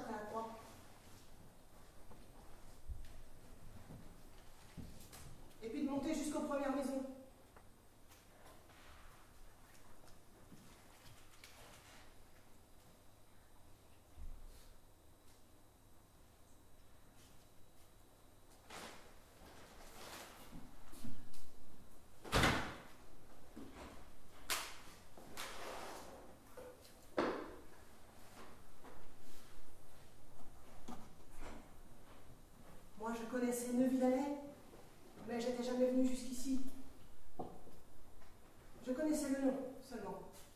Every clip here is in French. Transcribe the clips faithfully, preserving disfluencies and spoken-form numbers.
après la croix. Et puis de monter jusqu'aux premières maisons. Moi, je connaissais Neuville-Alais, mais j'étais jamais venue jusqu'ici. Je connaissais le nom seulement.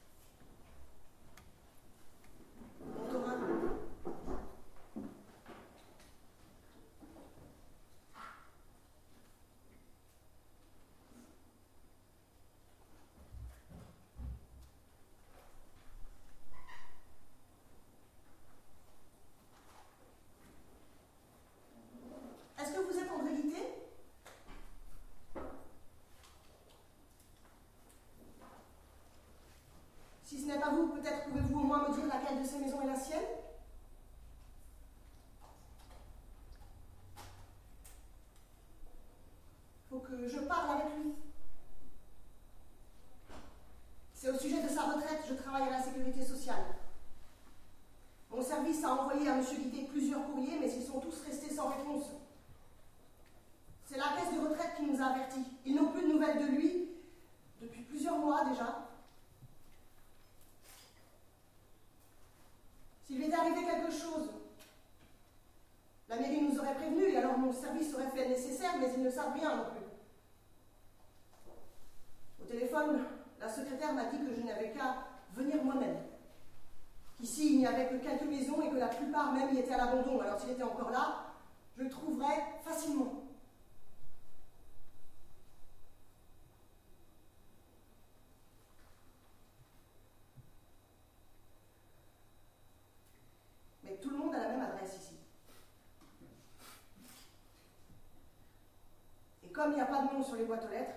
Montaurin. Est-ce que vous êtes André Guittet? Si ce n'est pas vous, peut-être pouvez-vous au moins me dire laquelle de ces maisons est la sienne? Il faut que je parle avec lui. C'est au sujet de sa retraite, je travaille à la sécurité sociale. Mon service a envoyé à M. Guittet plusieurs courriers, mais ils sont tous restés sans réponse. C'est la caisse de retraite qui nous a avertis. Ils n'ont plus de nouvelles de lui depuis plusieurs mois déjà. S'il lui était arrivé quelque chose, la mairie nous aurait prévenus et alors mon service aurait fait le nécessaire, mais ils ne savent rien non plus. Au téléphone, la secrétaire m'a dit que je n'avais qu'à venir moi-même. Qu'ici, il n'y avait que quelques maisons et que la plupart même y étaient à l'abandon. Alors s'il était encore là, je le trouverais facilement. Mais tout le monde a la même adresse ici. Et comme il n'y a pas de nom sur les boîtes aux lettres,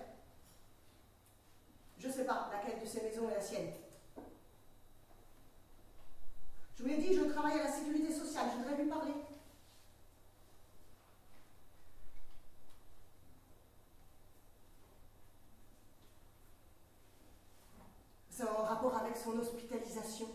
je ne sais pas laquelle de ces maisons est la sienne. Je vous l'ai dit, je travaille à la sécurité sociale, je voudrais lui parler. C'est en rapport avec son hospitalisation.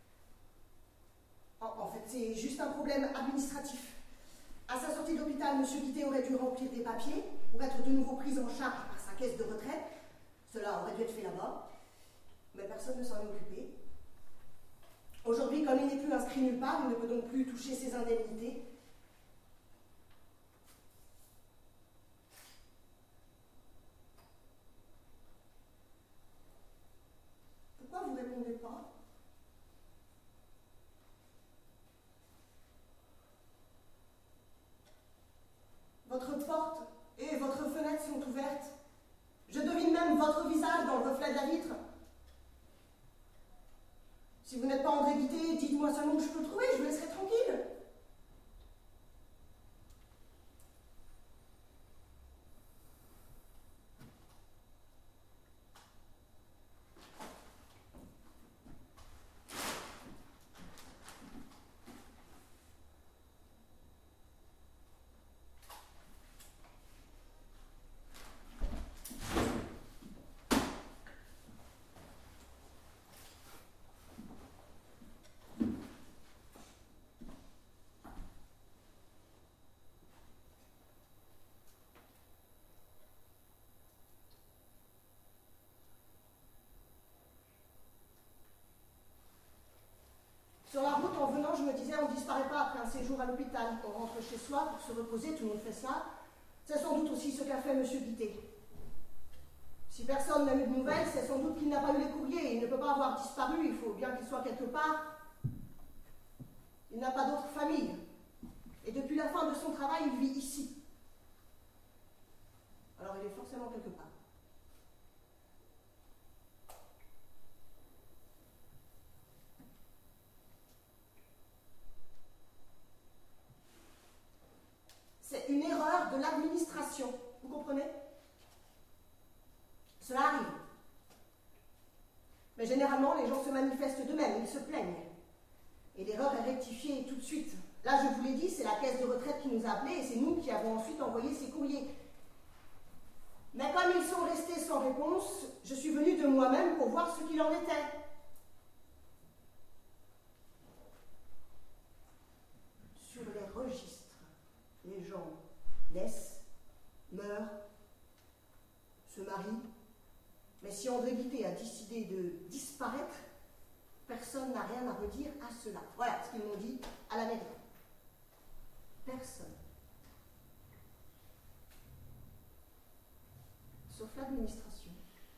En, en fait, c'est juste un problème administratif. À sa sortie d'hôpital, M. Guittet aurait dû remplir des papiers pour être de nouveau pris en charge par sa caisse de retraite. Cela aurait dû être fait là-bas, mais personne ne s'en est occupé. Aujourd'hui, comme il n'est plus inscrit nulle part, il ne peut donc plus toucher ses indemnités. Pourquoi vous ne répondez pas? Votre porte et votre fenêtre sont ouvertes. Je devine même votre visage dans le reflet de la vitre. Si vous n'êtes pas André Guittet, dites-moi seulement où je peux le trouver, je vous laisserai tranquille. Sur la route, en venant, je me disais, on ne disparaît pas après un séjour à l'hôpital. On rentre chez soi pour se reposer, tout le monde fait ça. C'est sans doute aussi ce qu'a fait M. Guittet. Si personne n'a eu de nouvelles, c'est sans doute qu'il n'a pas eu les courriers. Il ne peut pas avoir disparu, il faut bien qu'il soit quelque part. Il n'a pas d'autre famille. Et depuis la fin de son travail, il vit ici. Alors il est forcément quelque part. C'est une erreur de l'administration. Vous comprenez? Cela arrive. Mais généralement, les gens se manifestent d'eux-mêmes, ils se plaignent. Et l'erreur est rectifiée tout de suite. Là, je vous l'ai dit, c'est la caisse de retraite qui nous a appelés et c'est nous qui avons ensuite envoyé ces courriers. Mais comme ils sont restés sans réponse, je suis venue de moi-même pour voir ce qu'il en était. Sur les registres, les gens naissent, meurent, se marient, mais si André Guittet a décidé de disparaître, personne n'a rien à redire à cela. Voilà ce qu'ils m'ont dit à la mairie. Personne. Sauf l'administration.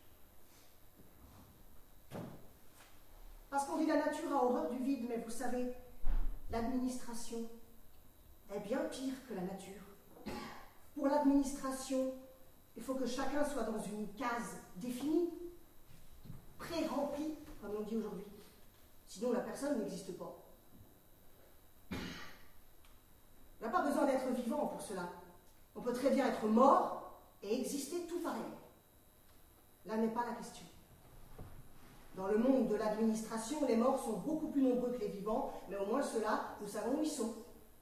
Parce qu'on dit la nature a horreur du vide, mais vous savez, l'administration est bien pire que la nature. Pour l'administration, il faut que chacun soit dans une case définie, pré-remplie, comme on dit aujourd'hui. Sinon, la personne n'existe pas. On n'a pas besoin d'être vivant pour cela. On peut très bien être mort et exister tout pareil. Là n'est pas la question. Dans le monde de l'administration, les morts sont beaucoup plus nombreux que les vivants, mais au moins ceux-là, nous savons où ils sont.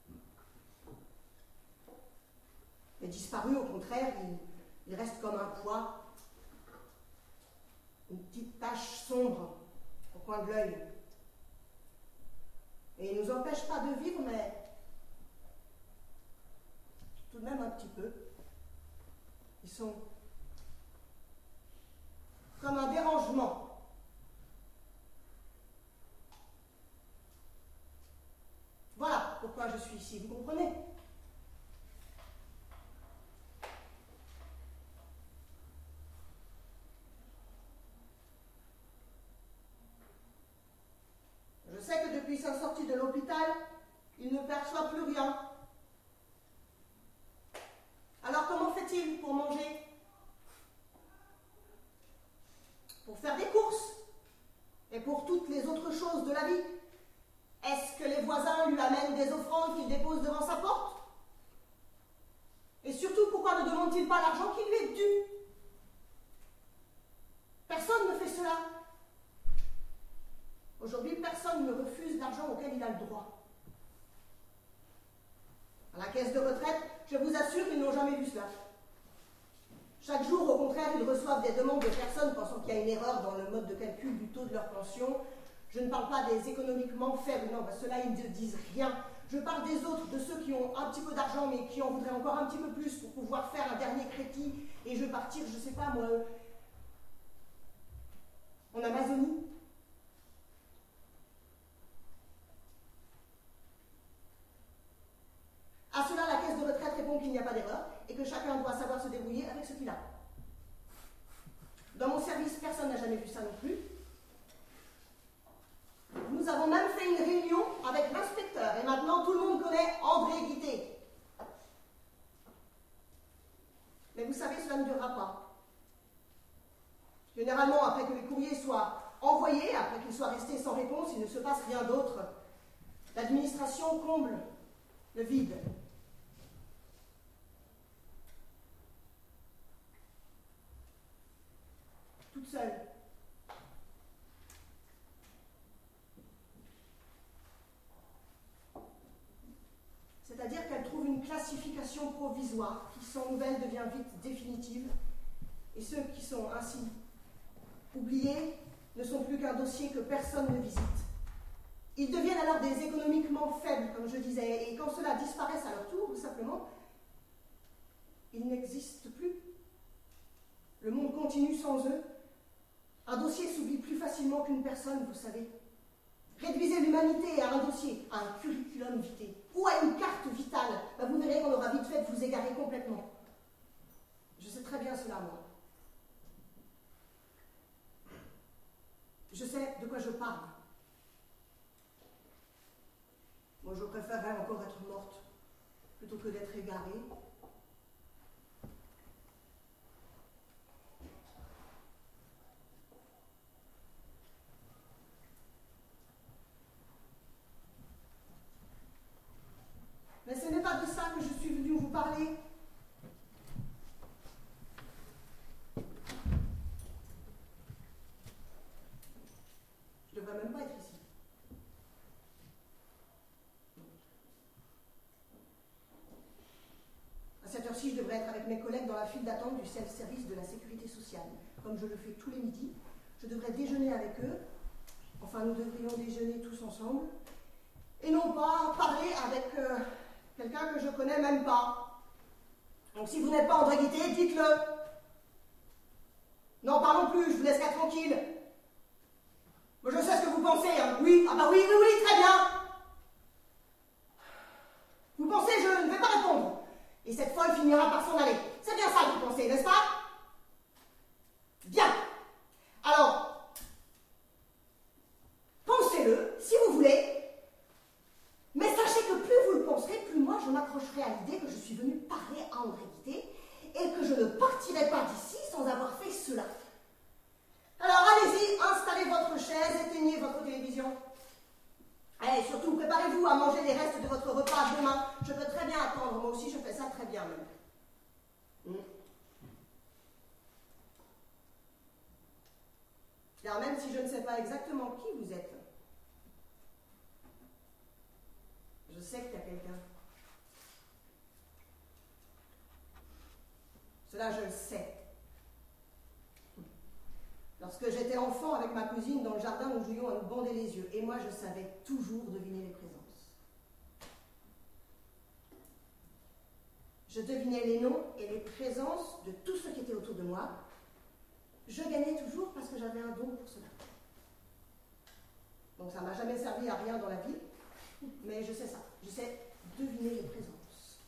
Les disparus, au contraire, ils, ils restent comme un poids, une petite tache sombre au coin de l'œil. Et ils ne nous empêchent pas de vivre, mais tout de même un petit peu. Ils sont comme un dérangement. Voilà pourquoi je suis ici, vous comprenez? Je sais que depuis sa sortie de l'hôpital, il ne perçoit plus rien. Alors comment fait-il pour manger? Pour faire des courses? Et pour toutes les autres choses de la vie? Est-ce que les voisins lui amènent des offrandes qu'il dépose devant sa porte? Et surtout, pourquoi ne demande-t-il pas l'argent qui lui est dû? Personne ne fait cela. Aujourd'hui, personne ne refuse l'argent auquel il a le droit. À la caisse de retraite, je vous assure qu'ils n'ont jamais vu cela. Chaque jour, au contraire, ils reçoivent des demandes de personnes pensant qu'il y a une erreur dans le mode de calcul du taux de leur pension. Je ne parle pas des économiquement faibles, non, ceux-là, ils ne disent rien. Je parle des autres, de ceux qui ont un petit peu d'argent, mais qui en voudraient encore un petit peu plus pour pouvoir faire un dernier crédit et je vais partir, je ne sais pas moi, en Amazonie. À cela, la caisse de retraite répond qu'il n'y a pas d'erreur et que chacun doit savoir se débrouiller avec ce qu'il a. Dans mon service, personne n'a jamais vu ça non plus. Nous avons même fait une réunion avec l'inspecteur et maintenant tout le monde connaît André Guittet. Mais vous savez, cela ne durera pas. Généralement, après que les courriers soient envoyés, après qu'ils soient restés sans réponse, il ne se passe rien d'autre. L'administration comble le vide. Toute seule. C'est-à-dire qu'elle trouve une classification provisoire qui, sans nouvelle, devient vite définitive. Et ceux qui sont ainsi oubliés ne sont plus qu'un dossier que personne ne visite. Ils deviennent alors des économiquement faibles, comme je disais, et quand ceux-là disparaissent à leur tour, tout simplement, ils n'existent plus. Le monde continue sans eux. Un dossier s'oublie plus facilement qu'une personne, vous savez. Réduisez l'humanité à un dossier, à un curriculum vitae, ou à une carte vitale. Ben vous verrez qu'on aura vite fait de vous égarer complètement. Je sais très bien cela, moi. Je sais de quoi je parle. Moi, je préférerais encore être morte plutôt que d'être égarée. Mais ce n'est pas de ça que je suis venue vous parler. Je ne devrais même pas être ici. devrais être avec mes collègues dans la file d'attente du self-service de la sécurité sociale. Comme je le fais tous les midis, je devrais déjeuner avec eux. Enfin, nous devrions déjeuner tous ensemble. Et non pas parler avec euh, quelqu'un que je connais même pas. Donc si vous n'êtes pas André Guité, dites-le. Non, parlons plus, je vous laisserai tranquille. Moi, je sais ce que vous pensez, hein. Oui, ah bah oui, oui, oui, très bien. Vous pensez, je ne vais pas répondre. Et cette folle finira par s'en aller. C'est bien ça que vous pensez, n'est-ce pas? Bien. Alors, pensez-le, si vous voulez. Mais sachez que plus vous le penserez, plus moi je m'accrocherai à l'idée que je suis venue parler à André Guité et que je ne partirai pas d'ici sans avoir fait cela. Alors allez-y, installez votre chaise, éteignez votre télévision. Et surtout, préparez-vous à manger les restes de votre repas demain. Je peux très bien attendre, moi aussi je fais ça très bien même. Mm. Car même si je ne sais pas exactement qui vous êtes, je sais qu'il y a quelqu'un. Cela, je le sais. Lorsque j'étais enfant avec ma cousine dans le jardin, nous jouions à nous bander les yeux. Et moi, je savais toujours deviner les présences. Je devinais les noms et les présences de tout ce qui était autour de moi. Je gagnais toujours parce que j'avais un don pour cela. Donc ça ne m'a jamais servi à rien dans la vie, mais je sais ça. Je sais deviner les présences.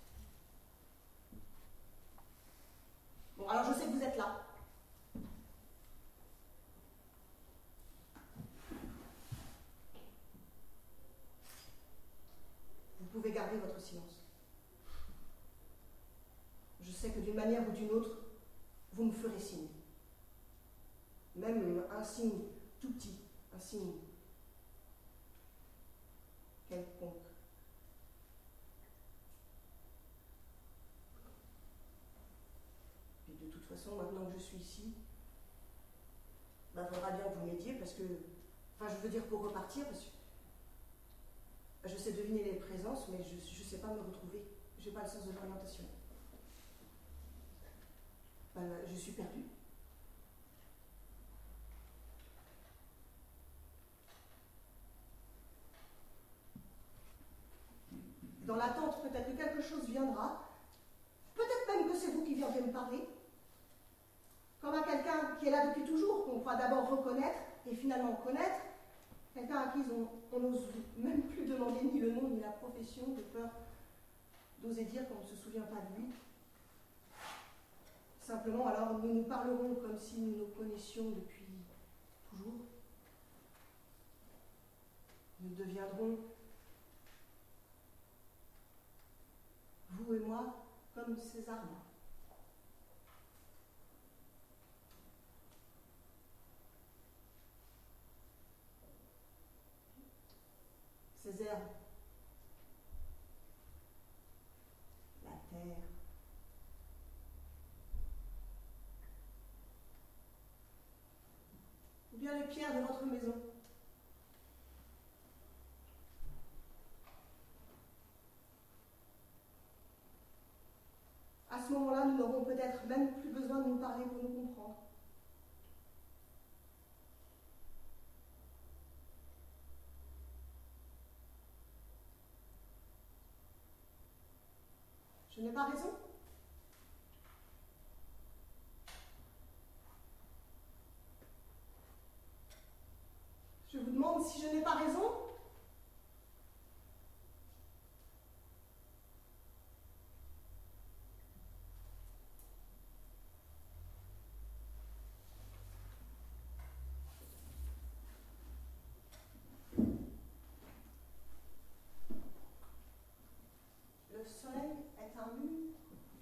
Bon, alors je sais que vous êtes là. Vous pouvez garder votre silence. Je sais que d'une manière ou d'une autre, vous me ferez signe. Même un signe tout petit, un signe quelconque. Et de toute façon, maintenant que je suis ici, il bah, faudra bien que vous m'aidiez parce que, enfin je veux dire pour repartir, parce que bah, je sais deviner les présences, mais je ne sais pas me retrouver. Je n'ai pas le sens de l'orientation. Bah, je suis perdue. Dans l'attente, peut-être que quelque chose viendra. Peut-être même que c'est vous qui viendrez me parler. Comme à quelqu'un qui est là depuis toujours, qu'on croit d'abord reconnaître et finalement connaître. Quelqu'un à qui on n'ose même plus demander ni le nom ni la profession, de peur d'oser dire qu'on ne se souvient pas de lui. Simplement, alors, nous nous parlerons comme si nous nous connaissions depuis toujours. Nous deviendrons, vous et moi, comme ces arbres. Ces herbes. La terre. Ou bien les pierres de votre maison. À ce moment-là, nous n'aurons peut-être même plus besoin de nous parler pour nous comprendre. Je n'ai pas raison? Je vous demande si je n'ai pas raison? Le soleil est un mur.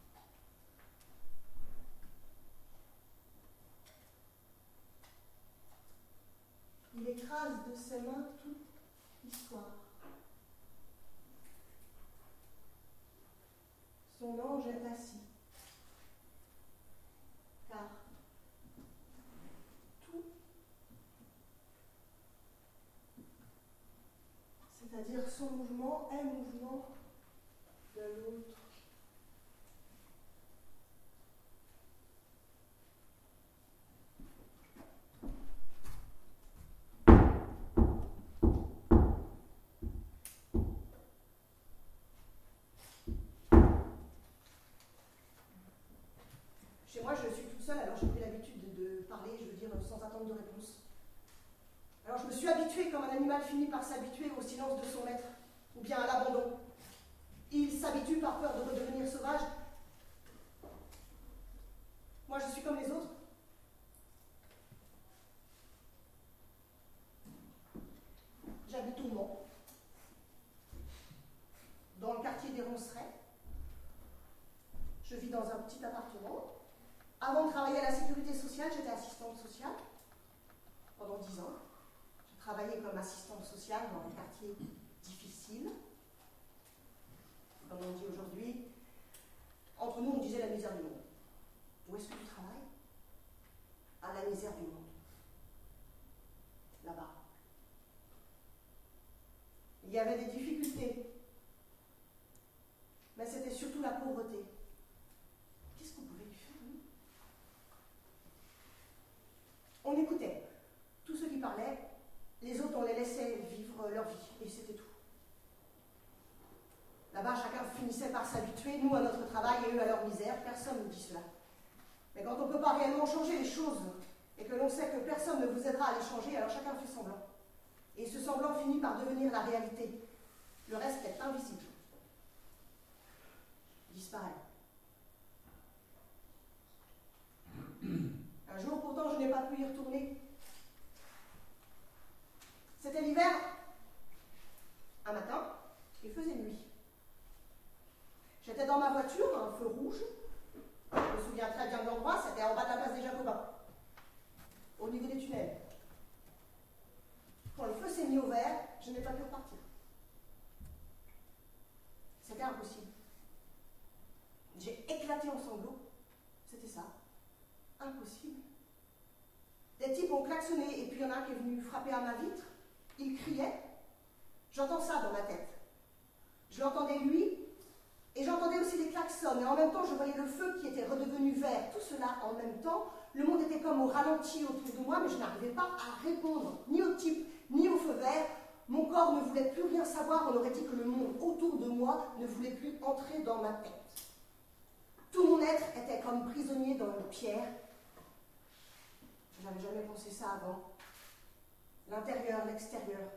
Il écrase de ses mains toute l'histoire. Son ange est assis. Car tout, c'est-à-dire son mouvement, est mouvement de l'autre. finit par s'habituer au silence de son maître, ou bien à l'abandon. Il s'habitue par peur de redevenir sauvage. Moi, je suis comme les autres. J'habite au Mans, dans le quartier des Roncerets. Je vis dans un petit appartement. Avant de travailler à la sécurité sociale, j'étais assistante sociale pendant dix ans. Je travaillais comme assistante sociale dans des quartiers difficiles. Comme on dit aujourd'hui, entre nous, on disait la misère du monde. Où est-ce que tu travailles? À la misère du monde. Là-bas. Il y avait des difficultés, mais c'était surtout la pauvreté. Qu'est-ce qu'on pouvait lui faire, nous? On écoutait. Tous ceux qui parlaient, les autres, on les laissait vivre leur vie, et c'était tout. Là-bas, chacun finissait par s'habituer, nous à notre travail et eux à leur misère. Personne ne dit cela. Mais quand on ne peut pas réellement changer les choses, et que l'on sait que personne ne vous aidera à les changer, alors chacun fait semblant. Et ce semblant finit par devenir la réalité. Le reste est invisible. Disparaît. Un jour, pourtant, je n'ai pas pu y retourner. C'était l'hiver. Un matin, il faisait nuit. J'étais dans ma voiture, un feu rouge. Je me souviens très bien de l'endroit, c'était en bas de la place des Jacobins, au niveau des tunnels. Quand le feu s'est mis au vert, je n'ai pas pu repartir. C'était impossible. J'ai éclaté en sanglots. C'était ça. Impossible. Des types ont klaxonné et puis il y en a un qui est venu frapper à ma vitre. Il criait. J'entends ça dans ma tête. Je l'entendais lui et j'entendais aussi des klaxons. Et en même temps, je voyais le feu qui était redevenu vert. Tout cela en même temps. Le monde était comme au ralenti autour de moi, mais je n'arrivais pas à répondre ni au type, ni au feu vert. Mon corps ne voulait plus rien savoir. On aurait dit que le monde autour de moi ne voulait plus entrer dans ma tête. Tout mon être était comme prisonnier dans une pierre. Je n'avais jamais pensé ça avant. L'intérieur, l'extérieur.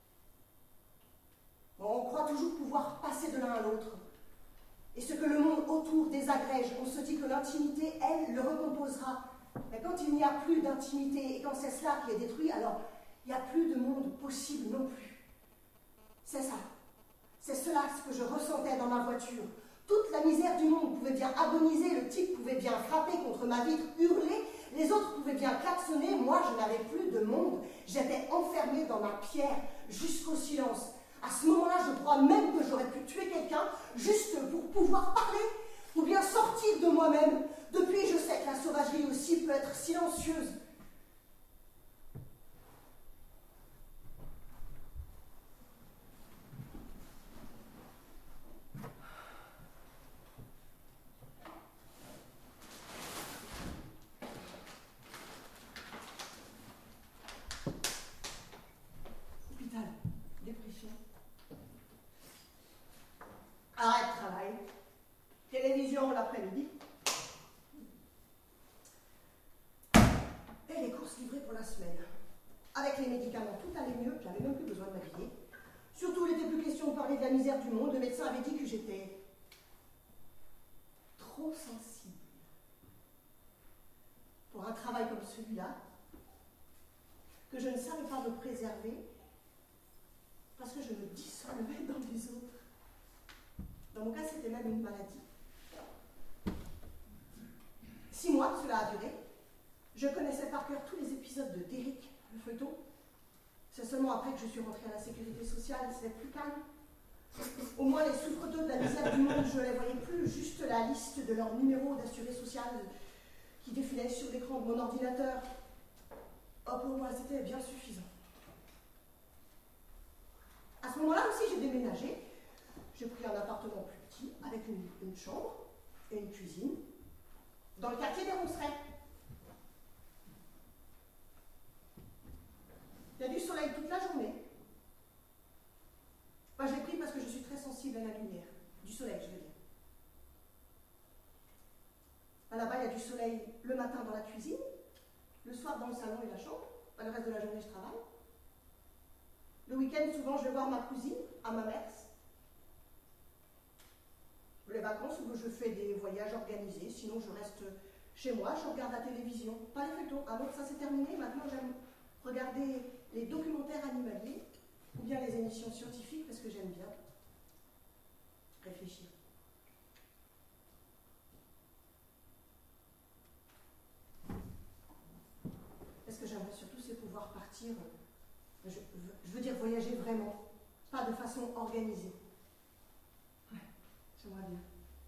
Bon, on croit toujours pouvoir passer de l'un à l'autre. Et ce que le monde autour désagrège, on se dit que l'intimité, elle, le recomposera. Mais quand il n'y a plus d'intimité, et quand c'est cela qui est détruit, alors il n'y a plus de monde possible non plus. C'est ça. C'est cela ce que je ressentais dans ma voiture. Toute la misère du monde pouvait bien agoniser, le type pouvait bien frapper contre ma vitre, hurler, les autres pouvaient bien klaxonner, moi je n'avais plus de monde. J'étais enfermée dans ma pierre jusqu'au silence. À ce moment-là, je crois même que j'aurais pu tuer quelqu'un juste pour pouvoir parler, ou bien sortir de moi-même. Depuis, je sais que la sauvagerie aussi peut être silencieuse. Hôpital, dépression. Arrêt de travail. Télévision l'après-midi. Et les courses livrées pour la semaine. Avec les médicaments, tout allait mieux, j'avais même plus besoin de m'habiller. Surtout, il n'était plus question de parler de la misère du monde. Le médecin avait dit que j'étais trop sensible. Pour un travail comme celui-là, que je ne savais pas me préserver, parce que je me dissolvais dans les autres. Dans mon cas, c'était même une maladie. Six mois, cela a duré. Je connaissais par cœur tous les épisodes de Derrick, le feuilleton. C'est seulement après que je suis rentrée à la sécurité sociale, c'était plus calme. Au moins, les souffreteux de la misère du monde, je ne les voyais plus, juste la liste de leurs numéros d'assuré social qui défilait sur l'écran de mon ordinateur. Oh, pour moi, c'était bien suffisant. À ce moment-là aussi, j'ai déménagé. J'ai pris un appartement plus petit, avec une, une chambre et une cuisine, dans le quartier des Roncerets. Il y a du soleil toute la journée. Moi, je l'ai pris parce que je suis très sensible à la lumière. Du soleil, je veux dire. Là-bas, il y a du soleil le matin dans la cuisine, le soir dans le salon et la chambre. Le reste de la journée, je travaille. Le week-end, souvent, je vais voir ma cousine à Mamers. Les vacances, je fais des voyages organisés, sinon je reste chez moi, je regarde la télévision. Pas les feuilletons, alors ça c'est terminé, maintenant j'aime regarder les documentaires animaliers ou bien les émissions scientifiques parce que j'aime bien réfléchir. Ce que j'aimerais surtout, c'est pouvoir partir, je, je veux dire voyager vraiment, pas de façon organisée. Ouais, j'aimerais bien.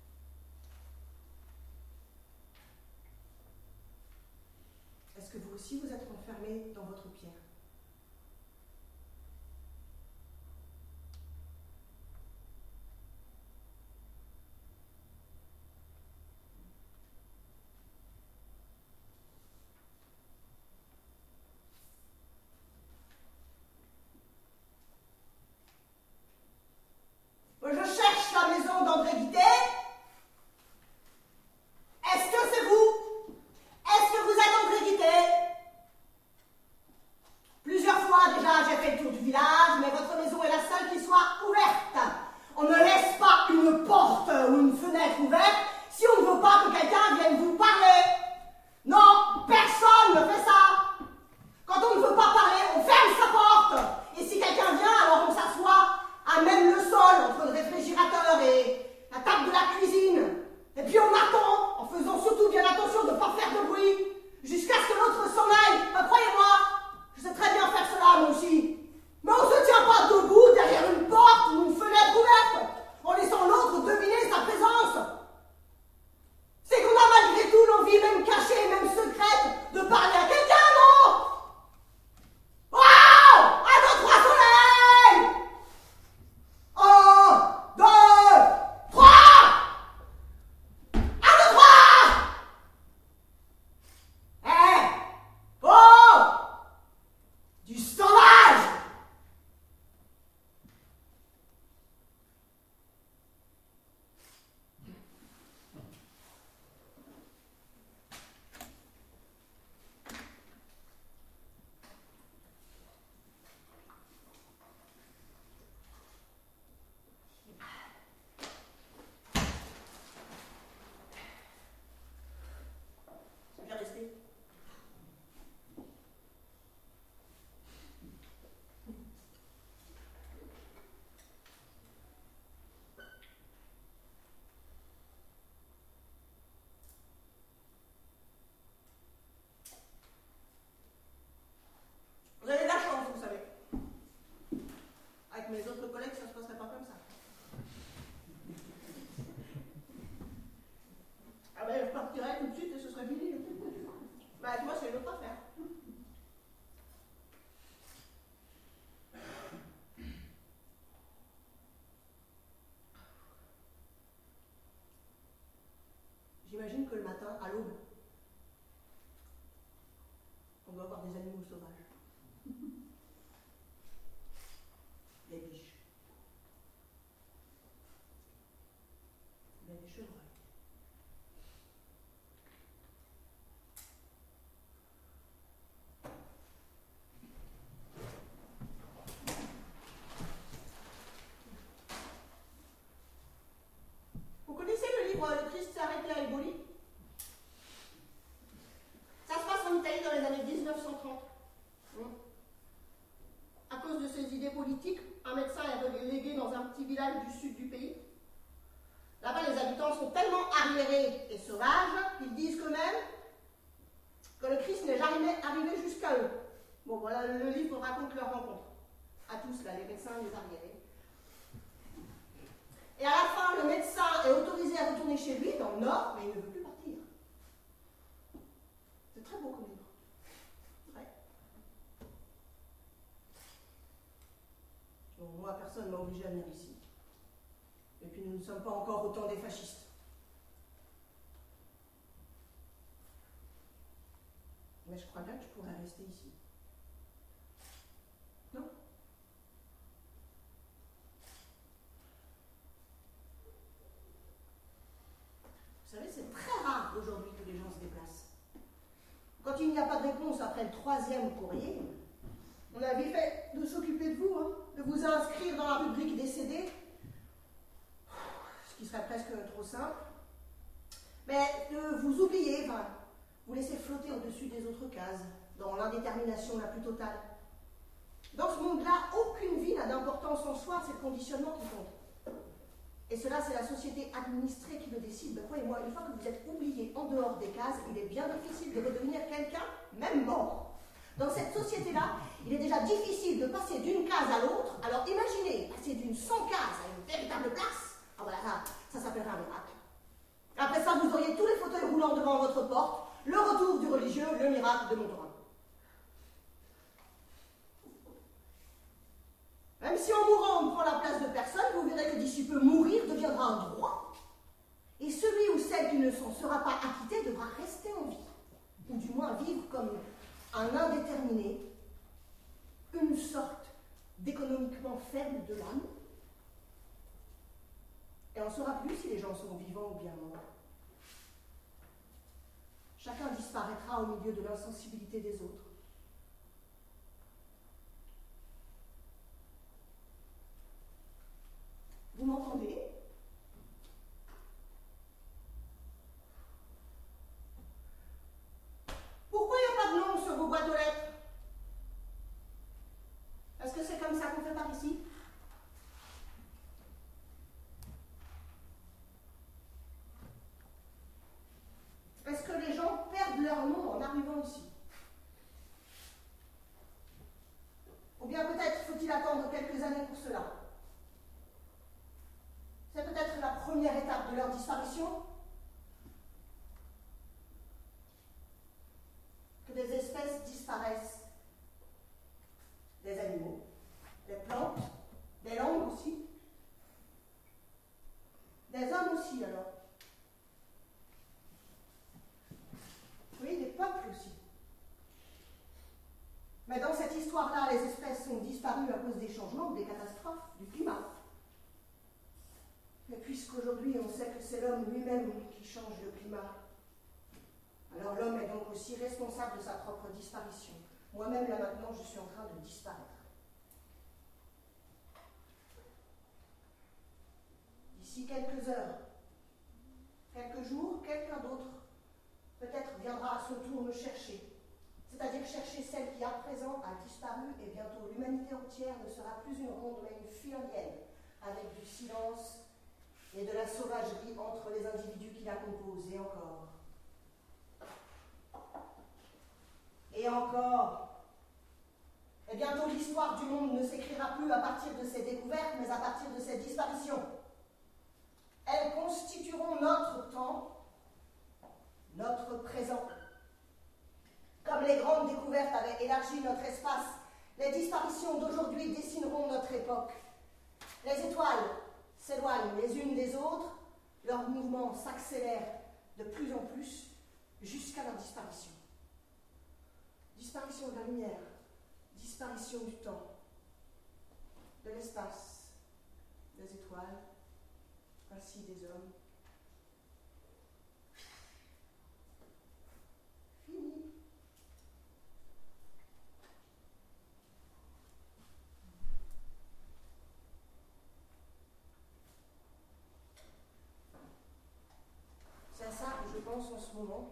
Est-ce que vous aussi, vous êtes enfermés dans votre pierre? Je cherche la maison d'André Guittet. Est-ce que c'est vous? Est-ce que vous êtes André Guittet? Plusieurs fois déjà, j'ai fait le tour du village, mais votre maison est la seule qui soit ouverte. On ne laisse pas une porte ou une fenêtre ouverte si on ne veut pas que quelqu'un vienne vous parler. Non, personne ne fait ça. Quand on ne veut pas parler, on ferme sa porte. Et si quelqu'un vient, alors on s'assoit à même le sol entre le réfrigérateur et la table de la cuisine. Et puis on attend, en faisant surtout bien attention de ne pas faire de bruit, jusqu'à ce que l'autre s'en aille. Ben, croyez-moi, je sais très bien faire cela, moi aussi. Mais on ne se tient pas debout derrière une porte ou une fenêtre ouverte, en laissant l'autre deviner sa présence. C'est qu'on a malgré tout l'envie, même cachée, même secrète, de parler à quelqu'un, non? Oh! Un, deux, trois, soleil! Un, deux, trois! Un, deux, trois! Eh! Oh! Du sauvage! C'est bien resté. Vous avez de la chance, vous savez. Avec mes autres collègues, ça ne se passerait pas comme ça. Ah ben, je partirais tout de suite et ce serait fini. Ben, avec moi, c'est une autre affaire. J'imagine que le matin, à l'aube, on doit avoir des animaux sauvages. Des biches. Des chevreuils. Vous connaissez le livre Le Christ s'est arrêté à Eboli? Ça se passe en Italie dans les années mille neuf cent trente. À cause de ses idées politiques, un médecin est relégué dans un petit village du sud du pays. Là-bas, les habitants sont tellement arriérés et sauvages qu'ils disent qu'eux-mêmes que le Christ n'est jamais arrivé jusqu'à eux. Bon, voilà, le livre raconte leur rencontre. À tous, là, les médecins, les arriérés. Et à la fin, le médecin est autorisé à retourner chez lui, dans le nord, mais il ne veut plus partir. C'est très beau comme livre. Ouais. Bon, moi, personne ne m'a obligé à venir ici. Et puis, nous ne sommes pas encore autant des fascistes. Mais je crois bien que je pourrais rester ici. Non? Vous savez, c'est très rare aujourd'hui que les gens se déplacent. Quand il n'y a pas de réponse après le troisième courrier, On a vite fait de s'occuper de vous, hein, de vous inscrire dans la rubrique décédé, ce qui serait presque trop simple, mais de vous oublier, enfin, vous laisser flotter au-dessus des autres cases, dans l'indétermination la plus totale. Dans ce monde-là, aucune vie n'a d'importance en soi, c'est le conditionnement qui compte. Et cela, c'est la société administrée qui le décide. Ben, croyez-moi, une fois que vous êtes oublié en dehors des cases, il est bien difficile de redevenir quelqu'un, même mort. Dans cette société-là, il est déjà difficile de passer d'une case à l'autre. Alors imaginez, passer d'une sans case à une véritable place. Ah voilà, ça, ça s'appellerait un miracle. Après ça, vous auriez tous les fauteuils roulants devant votre porte, le retour du religieux, le miracle de Montaurin. Même si en mourant on prend la place de personne, vous verrez que d'ici peu mourir deviendra un droit. Et celui ou celle qui ne s'en sera pas acquitté devra rester en vie. Ou du moins vivre comme un indéterminé, une sorte d'économiquement faible de l'âme. Et on ne saura plus si les gens sont vivants ou bien morts. Chacun disparaîtra au milieu de l'insensibilité des autres. Vous m'entendez? Pourquoi il n'y a pas de nom sur vos boîtes aux lettres? Est-ce que c'est comme ça qu'on fait par ici? Est-ce que les gens perdent leur nom en arrivant ici? Ou bien peut-être faut-il attendre quelques années pour cela? C'est peut-être la première étape de leur disparition? Que des espèces disparaissent. Des animaux, des plantes, des langues aussi. Des hommes aussi alors. Oui, des peuples aussi. Mais dans cette histoire-là, les espèces sont disparues à cause des changements ou des catastrophes du climat. Mais puisqu'aujourd'hui on sait que c'est l'homme lui-même qui change le climat, alors l'homme est donc aussi responsable de sa propre disparition. Moi-même, là maintenant, je suis en train de disparaître. D'ici quelques heures, quelques jours, quelqu'un d'autre peut-être viendra à son tour me chercher. C'est-à-dire chercher celle qui à présent a disparu et bientôt l'humanité entière ne sera plus une ronde mais une furienne avec du silence et de la sauvagerie entre les individus qui la composent, et encore. Et encore. Et bientôt l'histoire du monde ne s'écrira plus à partir de ces découvertes, mais à partir de ces disparitions. Elles constitueront notre temps, notre présent. Comme les grandes découvertes avaient élargi notre espace, les disparitions d'aujourd'hui dessineront notre époque. Les étoiles s'éloignent les unes des autres, leurs mouvements s'accélèrent de plus en plus jusqu'à leur disparition. Disparition de la lumière, disparition du temps, de l'espace, des étoiles, ainsi des hommes. Fini. C'est à ça que je pense en ce moment.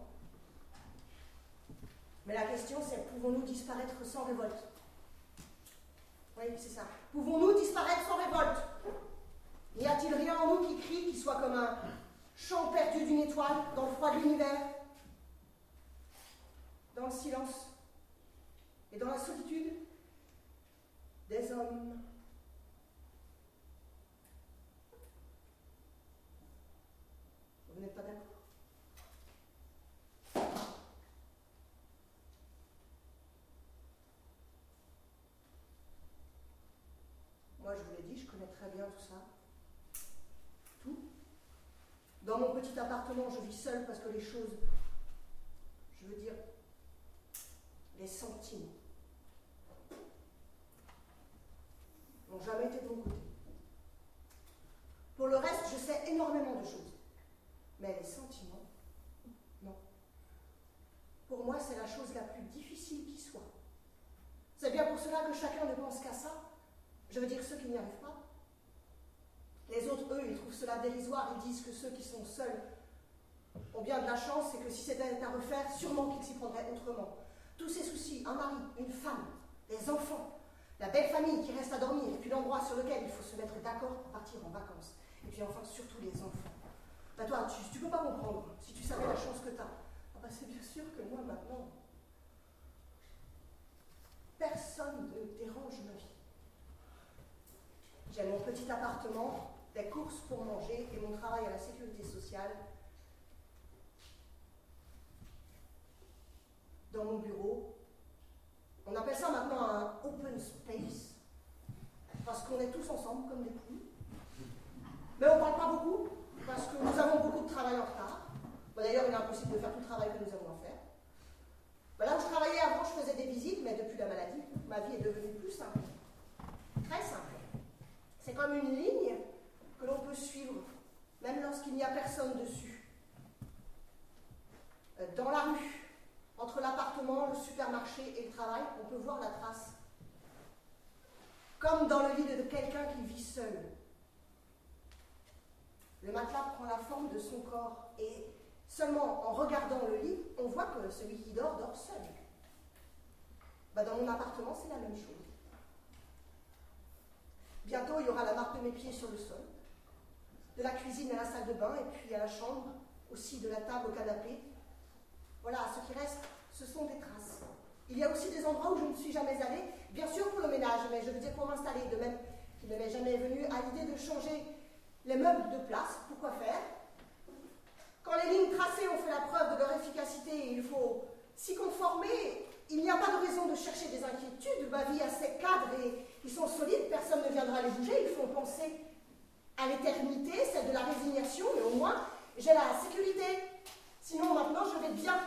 Mais la question c'est, pouvons-nous disparaître sans révolte? Oui, c'est ça. Pouvons-nous disparaître sans révolte? N'y a-t-il rien en nous qui crie, qui soit comme un chant perdu d'une étoile dans le froid de l'univers? Dans le silence et dans la solitude des hommes. Vous n'êtes pas d'accord? Moi, je vous l'ai dit, je connais très bien tout ça. Tout. Dans mon petit appartement, je vis seule parce que les choses, je veux dire, les sentiments, n'ont jamais été de mon côté. Pour le reste, je sais énormément de choses. Mais les sentiments, non. Pour moi, c'est la chose la plus difficile qui soit. C'est bien pour cela que chacun ne pense qu'à ça. Je veux dire ceux qui n'y arrivent pas. Les autres, eux, ils trouvent cela dérisoire. Ils disent que ceux qui sont seuls ont bien de la chance et que si c'était à refaire, sûrement qu'ils s'y prendraient autrement. Tous ces soucis, un mari, une femme, des enfants, la belle famille qui reste à dormir, et puis l'endroit sur lequel il faut se mettre d'accord pour partir en vacances. Et puis enfin, surtout les enfants. Ben toi, tu ne peux pas comprendre si tu savais la chance que tu as. Ah ben c'est bien sûr que moi, maintenant, personne ne dérange ma vie. J'ai mon petit appartement, des courses pour manger et mon travail à la sécurité sociale. Dans mon bureau, on appelle ça maintenant un open space, parce qu'on est tous ensemble comme des poules. Mais on ne parle pas beaucoup, parce que nous avons beaucoup de travail en retard. Bon, d'ailleurs, il est impossible de faire tout le travail que nous avons à faire. Ben là où je travaillais avant, je faisais des visites, mais depuis la maladie, ma vie est devenue plus simple. Très simple. C'est comme une ligne que l'on peut suivre, même lorsqu'il n'y a personne dessus. Dans la rue, entre l'appartement, le supermarché et le travail, on peut voir la trace. Comme dans le lit de quelqu'un qui vit seul. Le matelas prend la forme de son corps et seulement en regardant le lit, on voit que celui qui dort, dort seul. Bah, dans mon appartement, c'est la même chose. Bientôt, il y aura la marque de mes pieds sur le sol, de la cuisine à la salle de bain, et puis à la chambre, aussi de la table au canapé. Voilà, ce qui reste, ce sont des traces. Il y a aussi des endroits où je ne suis jamais allée, bien sûr pour le ménage, mais je veux dire pour m'installer, de même qu'il ne m'est jamais venu à l'idée de changer les meubles de place. Pourquoi faire? Quand les lignes tracées ont fait la preuve de leur efficacité, il faut s'y conformer. Il n'y a pas de raison de chercher des inquiétudes. Ma vie a ses cadres et ils sont solides, personne ne viendra les bouger. Il faut penser à l'éternité, celle de la résignation, mais au moins j'ai la sécurité. Sinon maintenant je vais bien.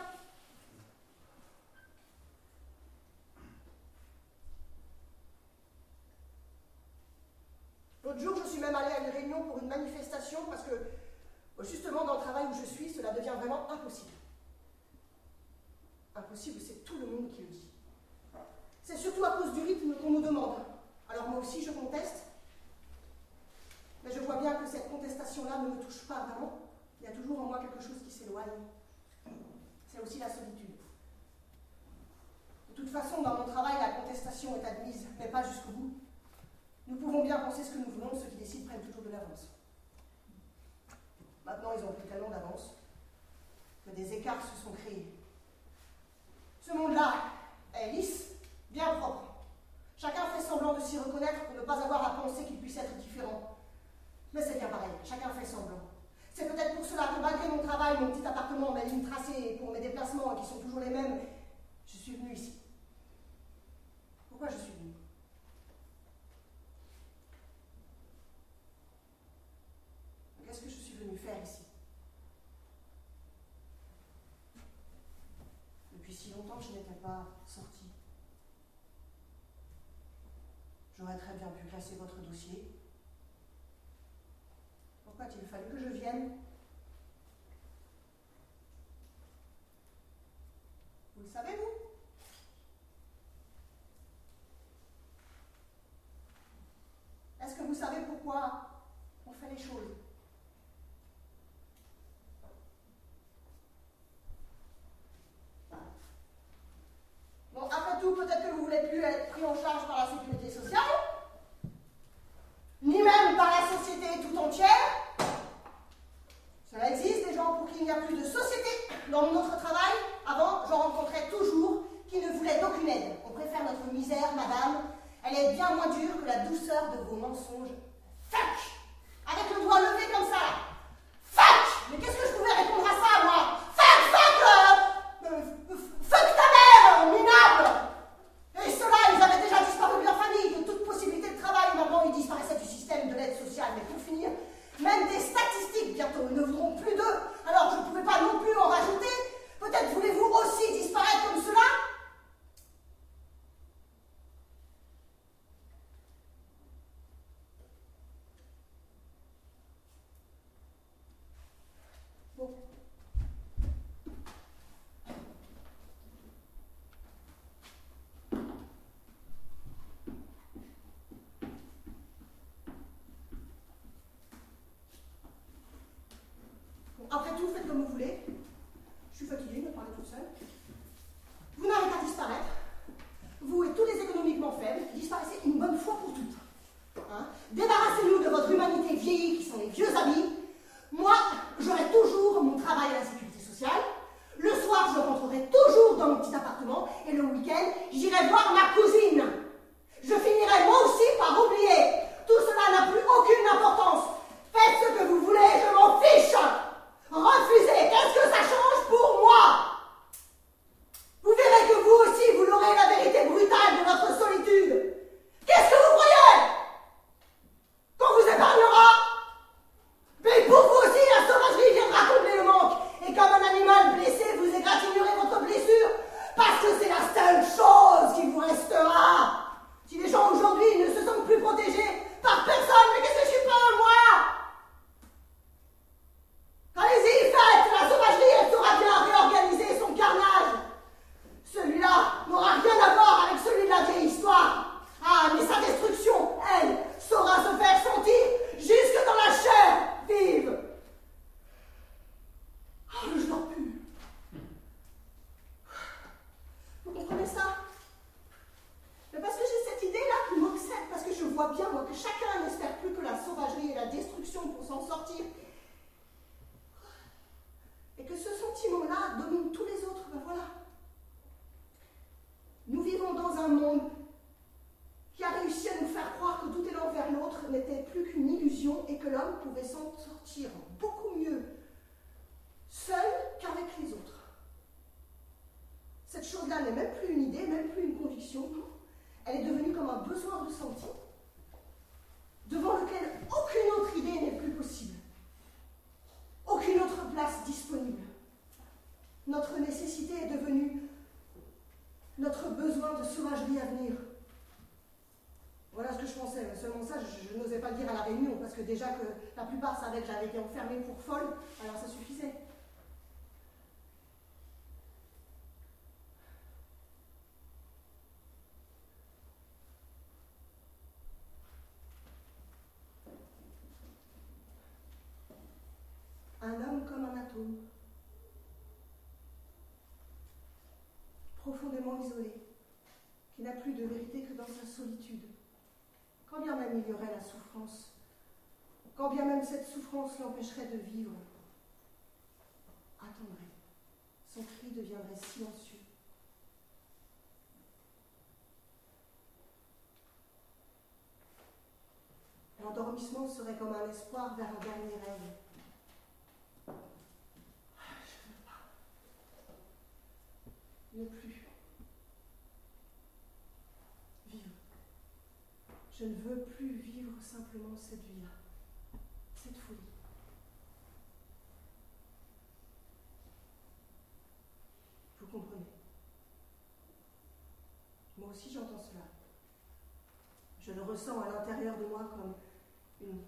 L'autre jour, je suis même allée à une réunion pour une manifestation parce que, justement, dans le travail où je suis, cela devient vraiment impossible. Impossible, c'est tout le monde qui le dit. C'est surtout à cause du rythme qu'on nous demande. Alors moi aussi, je conteste. Mais je vois bien que cette contestation-là ne me touche pas vraiment. Il y a toujours en moi quelque chose qui s'éloigne. C'est aussi la solitude. De toute façon, dans mon travail, la contestation est admise, mais pas jusqu'au bout. Nous pouvons bien penser ce que nous voulons, ceux qui décident prennent toujours de l'avance. Maintenant, ils ont pris tellement d'avance que des écarts se sont créés. Ce monde-là est lisse, bien propre. Chacun fait semblant de s'y reconnaître pour ne pas avoir à penser qu'il puisse être différent. Mais c'est bien pareil, chacun fait semblant. C'est peut-être pour cela que malgré mon travail, mon petit appartement, mes lignes tracées pour mes déplacements qui sont toujours les mêmes, je suis venue ici. Pourquoi je suis venue? Qu'est-ce que je suis venue faire ici? Depuis si longtemps que je n'étais pas sortie. J'aurais très bien pu classer votre dossier. Pourquoi a-t-il fallu que je vienne? Vous le savez, vous? Est-ce que vous savez pourquoi on fait les choses? Bon, après tout, peut-être que vous ne voulez plus être pris en charge par la sécurité sociale, ni même par la société tout entière. Cela existe, des gens pour qui il n'y a plus de société. Dans notre travail, avant, j'en rencontrais toujours qui ne voulaient d'aucune aide. On préfère notre misère, madame. Elle est bien moins dure que la douceur de vos mensonges. Fuck! Avec le doigt levé comme ça. Fuck! Mais qu'est-ce que je pouvais répondre à ça, moi? Fuck, fuck! Euh, euh, fuck ta mère, minable! Et ceux-là, ils avaient déjà disparu de leur famille, de toute possibilité de travail. Maintenant, ils disparaissaient du système de l'aide sociale. Mais pour finir, même des statistiques, bientôt, ne voudront plus d'eux. Alors, je ne pouvais pas non plus en rajouter. Peut-être voulez-vous aussi disparaître comme cela? comme vous voulez. Je suis fatiguée de parler toute seule. Vous n'avez qu'à disparaître. Vous et tous les économiquement faibles, disparaissez une bonne fois pour toutes. Hein? Débarrassez-nous de votre humanité vieillie qui sont les vieux amis. Moi, j'aurai toujours mon travail à la sécurité sociale. Le soir, je rentrerai toujours dans mon petit appartement. Et le week-end, j'irai voir ma cousine. Je finirai moi aussi par oublier. Tout cela n'a plus aucune importance. Faites ce que vous voulez, je m'en fiche. Refusez, qu'est-ce que ça change pour moi? Vous verrez que vous aussi, vous l'aurez la vérité brutale de notre solitude. Qu'est-ce que vous croyez? Qu'on vous épargnera? Mais pour vous aussi, la sauvagerie viendra combler le manque. Et comme un animal blessé, vous égratignerez votre blessure. Parce que c'est la seule chose qui vous restera. Si les gens aujourd'hui ne se sentent plus protégés par personne, mais qu'est-ce que je suis pas, moi? Allez-y, faites! La sauvagerie, elle saura bien réorganiser son carnage. Celui-là n'aura rien à voir avec celui de la vieille histoire. Ah, mais sa destruction, elle, saura se faire sentir jusque dans la chair vive. Oh, je n'en plus. Vous comprenez ça? Mais parce que j'ai cette idée-là qui m'obsède, parce que je vois bien, moi, que chacun n'espère plus que la sauvagerie et la destruction pour s'en sortir. Et que ce sentiment-là domine tous les autres, ben voilà. Nous vivons dans un monde qui a réussi à nous faire croire que tout élan vers l'autre n'était plus qu'une illusion et que l'homme pouvait s'en sortir beaucoup mieux seul qu'avec les autres. Cette chose-là n'est même plus une idée, même plus une conviction. Elle est devenue comme un besoin ressenti, devant lequel aucune autre idée n'est plus possible. Aucune autre place disponible. Notre nécessité est devenue notre besoin de sauvagerie à venir. Voilà ce que je pensais, mais seulement ça, je, je n'osais pas le dire à la réunion, parce que déjà que la plupart savaient que j'avais été enfermée pour folle, alors ça suffisait. Un homme comme un atome, profondément isolé, qui n'a plus de vérité que dans sa solitude. Quand bien même il y aurait la souffrance, quand bien même cette souffrance l'empêcherait de vivre, attendrait, son cri deviendrait silencieux. L'endormissement serait comme un espoir vers un dernier rêve. Je ne veux pas. Ne plus. Vivre. Je ne veux plus vivre simplement cette vie-là, cette folie. Vous comprenez? Moi aussi j'entends cela. Je le ressens à l'intérieur de moi comme une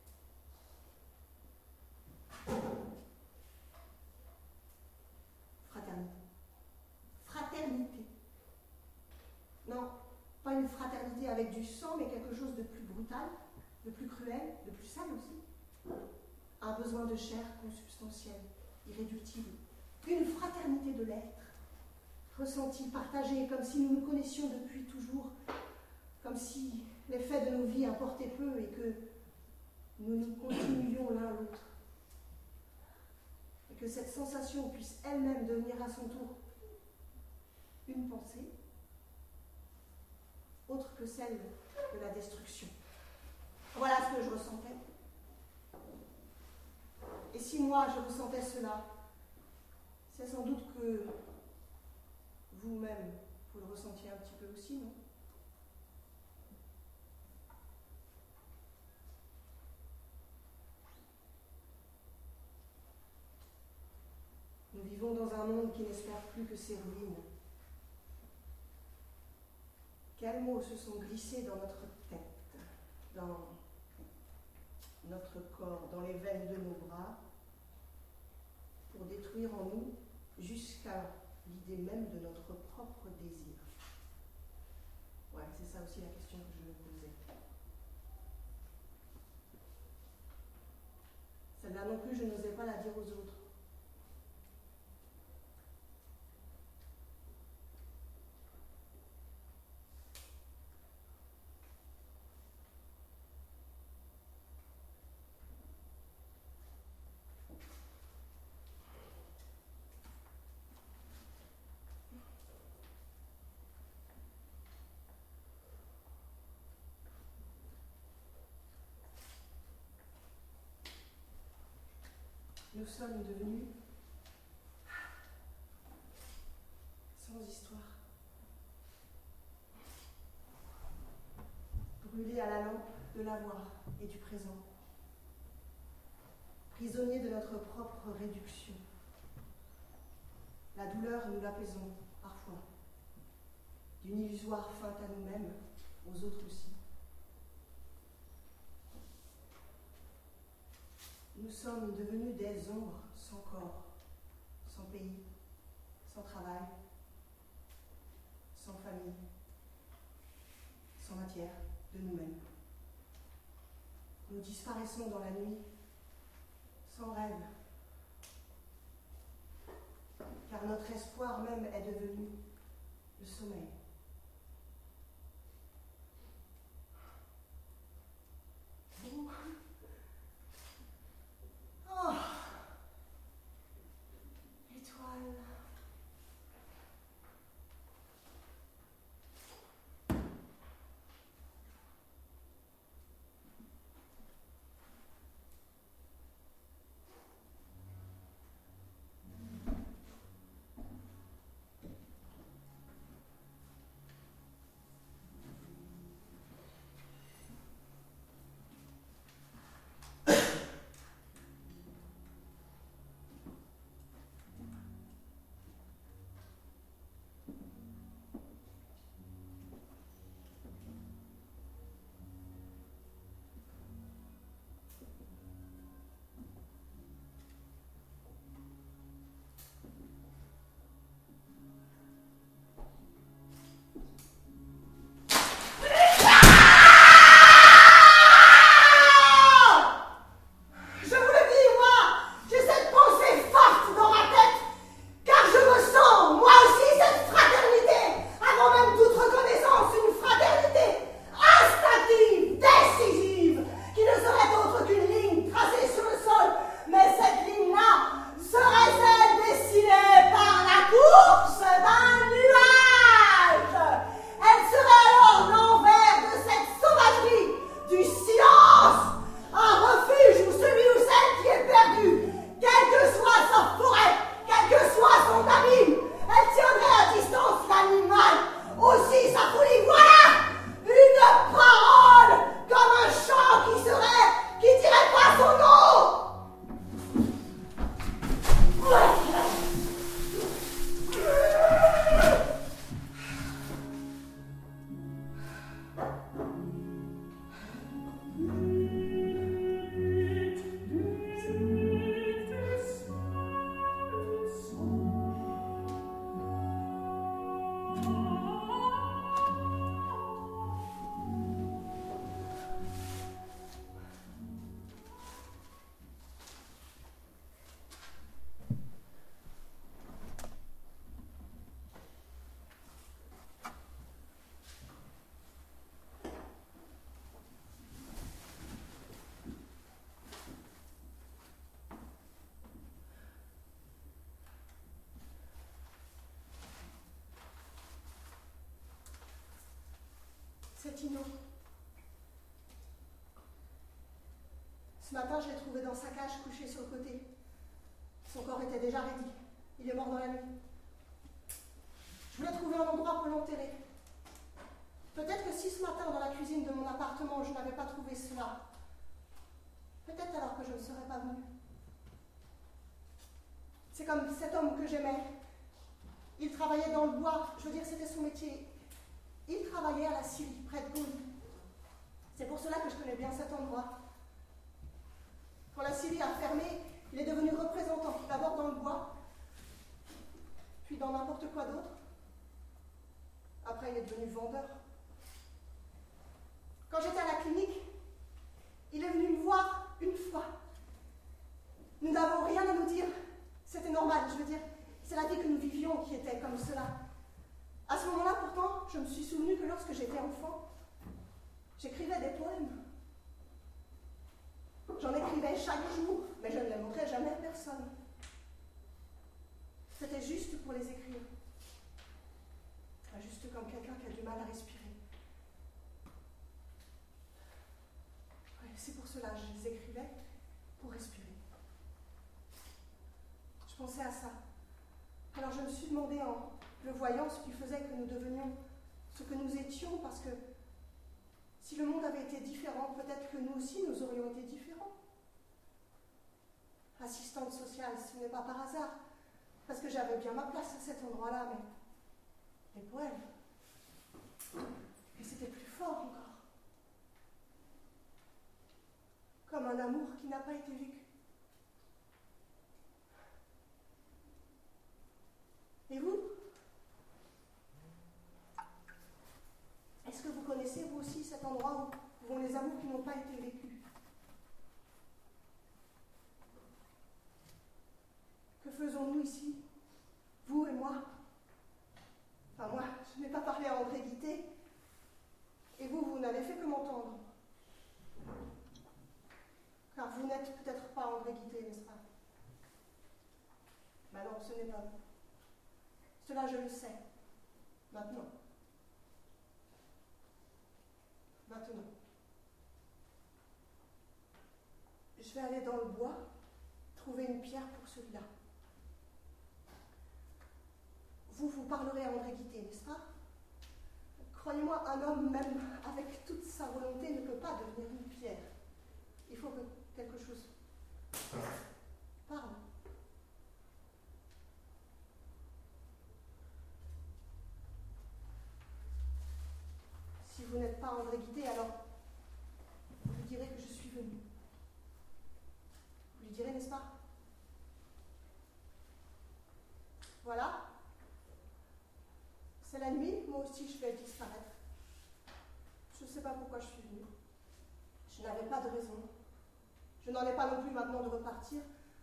fraternité. Fraternité. Non, pas une fraternité avec du sang, mais quelque chose de plus brutal, de plus cruel, de plus sale aussi. Un besoin de chair consubstantielle, irréductible. Une fraternité de l'être, ressentie, partagée, comme si nous nous connaissions depuis toujours, comme si les faits de nos vies importaient peu et que nous nous continuions l'un l'autre. Et que cette sensation puisse elle-même devenir à son tour une pensée, autre que celle de la destruction. Voilà ce que je ressentais. Et si moi je ressentais cela, c'est sans doute que vous-même, vous le ressentiez un petit peu aussi, non? Nous vivons dans un monde qui n'espère plus que ses ruines. Quels mots se sont glissés dans notre tête, dans notre corps, dans les veines de nos bras, pour détruire en nous jusqu'à l'idée même de notre propre désir. Ouais, c'est ça aussi la question que je me posais. Celle-là non plus, je n'osais pas la dire aux autres. Nous sommes devenus sans histoire. Brûlés à la lampe de l'avoir et du présent. Prisonniers de notre propre réduction. La douleur, nous l'apaisons parfois. D'une illusoire feinte à nous-mêmes, aux autres aussi. Nous sommes devenus des ombres sans corps, sans pays, sans travail, sans famille, sans matière de nous-mêmes. Nous disparaissons dans la nuit, sans rêve, car notre espoir même est devenu le sommeil. Oh, étoile. C'est Tino. Ce matin, je l'ai trouvé dans sa cage, couché sur le côté. Son corps était déjà raidi. Il est mort dans la nuit. Je voulais trouver un endroit pour l'enterrer. Peut-être que si ce matin, dans la cuisine de mon appartement, je n'avais pas trouvé cela, peut-être alors que je ne serais pas venue. C'est comme cet homme que j'aimais. Il travaillait dans le bois, je veux dire, c'était son métier. Il travaillait à la scierie, près de Gaulle. C'est pour cela que je connais bien cet endroit. Quand la scierie a fermé, il est devenu représentant, d'abord dans le bois, puis dans n'importe quoi d'autre. Après, il est devenu vendeur. Quand j'étais à la clinique, il est venu me voir une fois. Nous n'avons rien à nous dire. C'était normal, je veux dire. C'est la vie que nous vivions qui était comme cela. À ce moment-là, pourtant, je me suis souvenu que lorsque j'étais enfant, j'écrivais des poèmes. J'en écrivais chaque jour, mais je ne les montrais jamais à personne. C'était juste pour les écrire. Juste comme quelqu'un qui a du mal à respirer. Ouais, c'est pour cela que je les écrivais, pour respirer. pensais à ça. Alors je me suis demandé en le voyant ce qui faisait que nous devenions ce que nous étions, parce que si le monde avait été différent, peut-être que nous aussi nous aurions été différents. Assistante sociale, ce n'est pas par hasard, parce que j'avais bien ma place à cet endroit-là, mais les poèmes, et c'était plus fort encore. Comme un amour qui n'a pas été vécu. Et vous? Est-ce que vous connaissez vous aussi cet endroit où vont les amours qui n'ont pas été vécus? Que faisons-nous ici, vous et moi? Enfin moi, je n'ai pas parlé à André Guité, et vous, vous n'avez fait que m'entendre. Car vous n'êtes peut-être pas André Guité, n'est-ce pas? Ben non, ce n'est pas vous. Cela, je le sais. Maintenant. Maintenant. Je vais aller dans le bois, trouver une pierre pour celui-là. Vous, vous parlerez à André Guité, n'est-ce pas? Croyez-moi, un homme, même avec toute sa volonté, ne peut pas devenir une pierre. Il faut que quelque chose parle. Si vous n'êtes pas André Guité, alors vous lui direz que je suis venue. Vous lui direz, n'est-ce pas? Voilà. C'est la nuit, moi aussi je vais disparaître. Je ne sais pas pourquoi je suis venue. Je n'avais pas de raison. Je n'en ai pas non plus maintenant de repartir.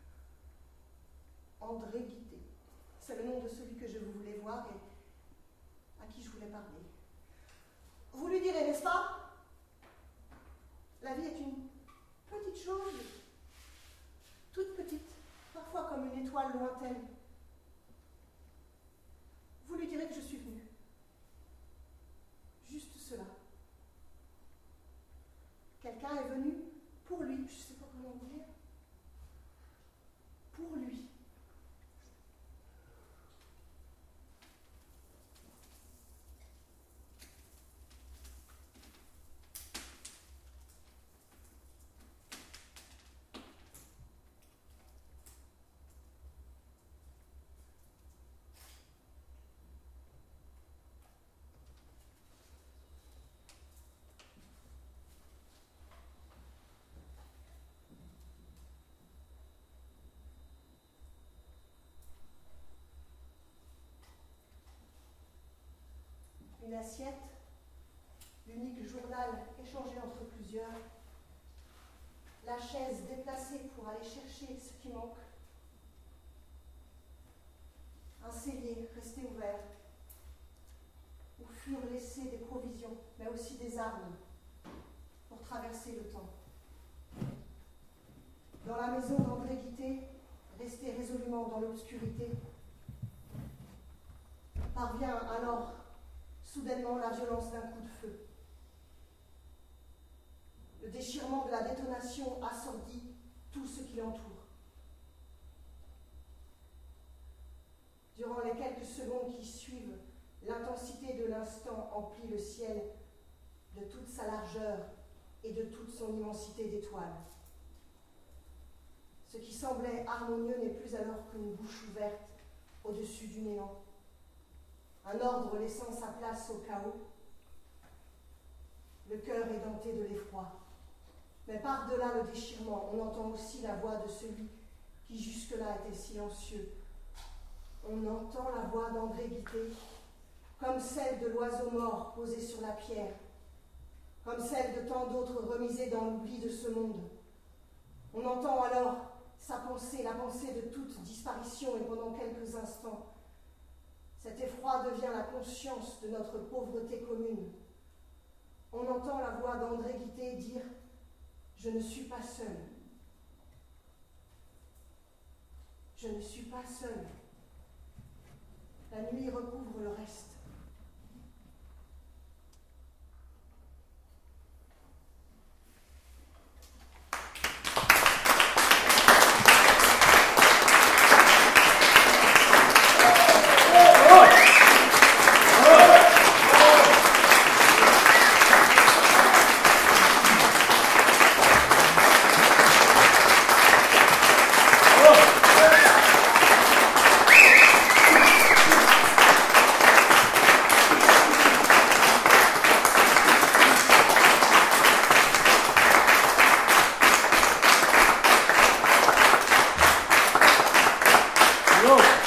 André Guité. C'est le nom de celui que je voulais voir et à qui je voulais parler. Vous lui direz, n'est-ce pas? La vie est une petite chose, toute petite, parfois comme une étoile lointaine. Vous lui direz que je suis venue. Juste cela. Quelqu'un est venu pour lui, je ne sais pas comment vous dire. Pour lui. Une assiette, l'unique journal échangé entre plusieurs, la chaise déplacée pour aller chercher ce qui manque, un cellier resté ouvert, où furent laissées des provisions, mais aussi des armes pour traverser le temps. Dans la maison d'André Guité, resté résolument dans l'obscurité, parvient alors soudainement la violence d'un coup de feu. Le déchirement de la détonation assourdit tout ce qui l'entoure. Durant les quelques secondes qui suivent, l'intensité de l'instant emplit le ciel de toute sa largeur et de toute son immensité d'étoiles. Ce qui semblait harmonieux n'est plus alors qu'une bouche ouverte au-dessus du néant. Un ordre laissant sa place au chaos. Le cœur édenté de l'effroi. Mais par-delà le déchirement, on entend aussi la voix de celui qui jusque-là était silencieux. On entend la voix d'André Guité, comme celle de l'oiseau mort posé sur la pierre, comme celle de tant d'autres remisés dans l'oubli de ce monde. On entend alors sa pensée, la pensée de toute disparition, et pendant quelques instants, cet effroi devient la conscience de notre pauvreté commune. On entend la voix d'André Guité dire « Je ne suis pas seul. Je ne suis pas seul. » La nuit recouvre le reste. Bravo.